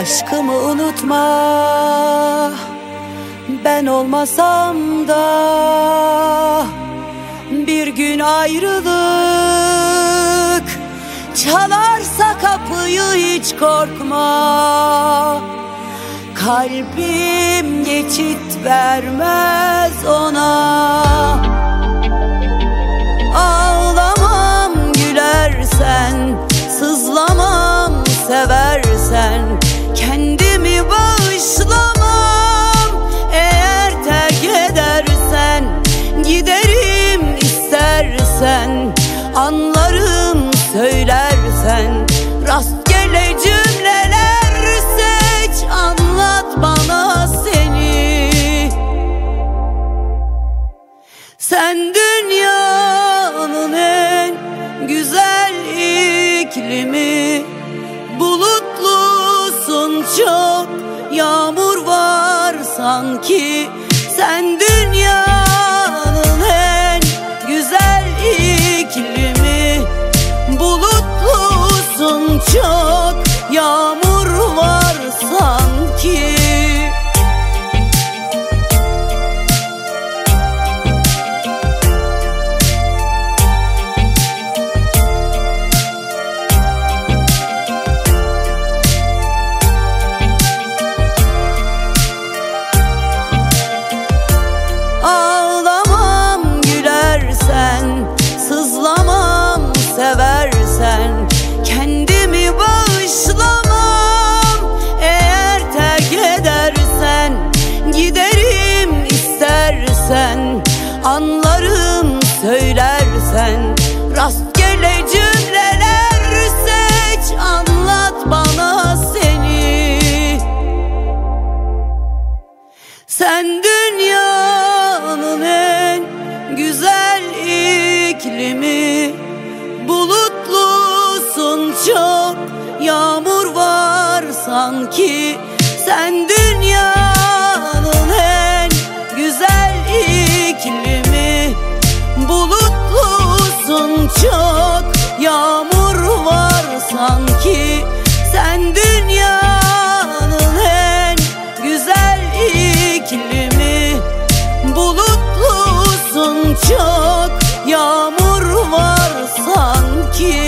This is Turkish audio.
Aşkımı unutma, ben olmasam da bir gün ayrılık çalarsa kapıyı hiç korkma. Kalbim geçit vermez ona. Ağlamam gülersen, sızlamam seversen, kendimi bağışlamam. Eğer terk edersen, giderim istersen, anlarım söylersen. Rastgele cümleler seç, anlat bana seni. Sen dünyanın en güzel iklimi, bulutlusun çok, yağmur var sanki. Sen dünyanın en güzel iklimi, bulutlusun çok, yağmur var sanki. Ağlamam gülersen, sızlamam seversen, kendimi bağışlamam. Eğer terk edersen, giderim istersen, anlarım söylersen. Rastgele cümleler seç, anlat bana seni. Sen dünyanın en güzel iklimi, bulutlusun çok, yağmur var sanki. Sen dünyanın en güzel iklimi, bulutlusun çok, yağmur var sanki. Sen dünyanın en güzel iklimi, bulutlusun çok, yağmur var sanki.